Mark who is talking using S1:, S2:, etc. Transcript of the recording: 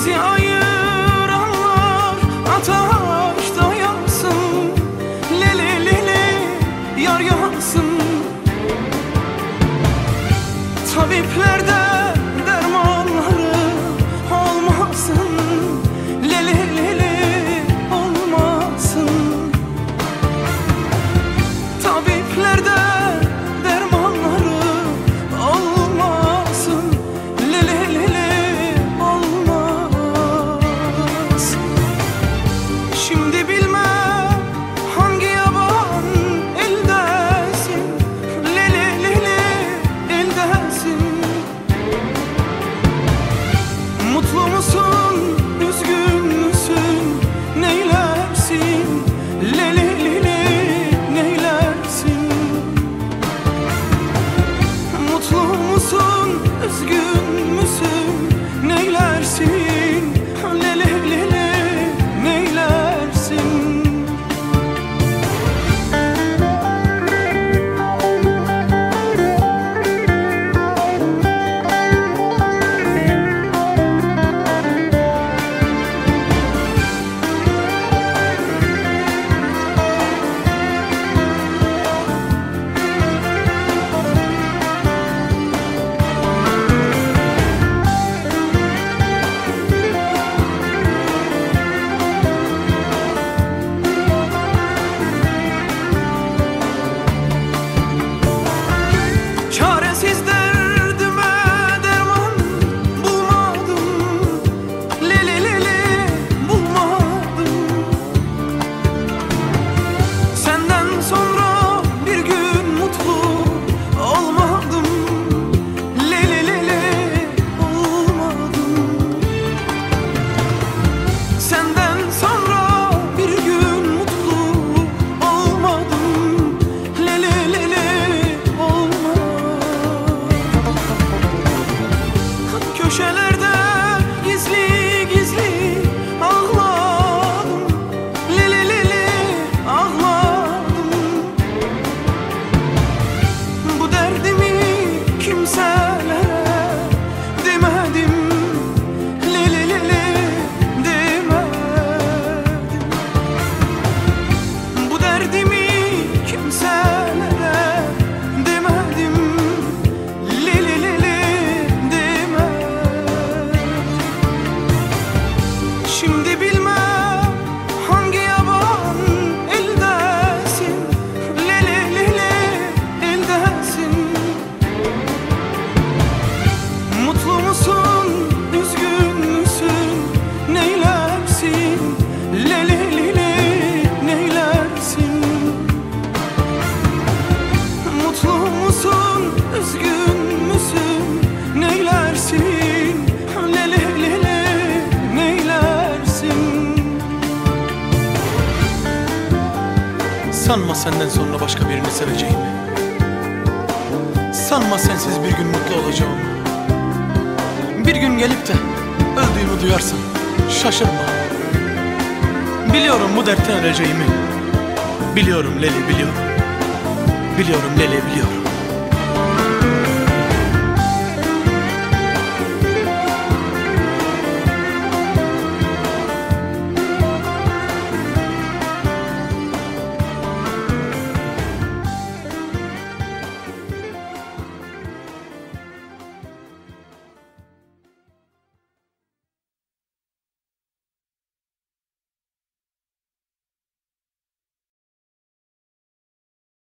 S1: Bizi ayıranlar ateşte yansın. Leli leli yar yansın. Tabiplerde dermanları olmasın. Leli leli olmasın. Tabiplerde dermanları olmasın. Leli leli olmaz. Şimdi bilmem hangi yaban eldesin. Leli leli eldesin. Mutlu musun, üzgün müsün, neylersin? Leli leli neylersin? Mutlu musun, üzgün müsün, neylersin? Leli leli neylersin? Çaresiz derdime derman bulmadım. Leli leli bulmadım. Senden sonra bir gün mutlu olmadım. Leli leli olmadım. Senden sonra bir gün mutlu olmadım. Leli leli olmadım. Köşelerde gizli gizli ağladım. Leli leli ağladım. Bu derdimi kimselere demedim. Leli leli demedim. Bu derdimi kimselere demedim. Leli leli demedim. Şimdi bilmem hangi yaban eldesin. Leli leli eldesin. Mutlu musun, üzgün müsün, neylersin? Leli leli neylersin? Mutlu musun, üzgün müsün, neylersin? Leli leli neylersin?
S2: Sanma senden sonra başka birini seveceğimi. Sanma sensiz bir gün mutlu olacağımı. Bir gün gelip de öldüğümü duyarsan şaşırma. Biliyorum bu dertten öleceğimi. Biliyorum Leli biliyorum. Biliyorum Leli biliyorum.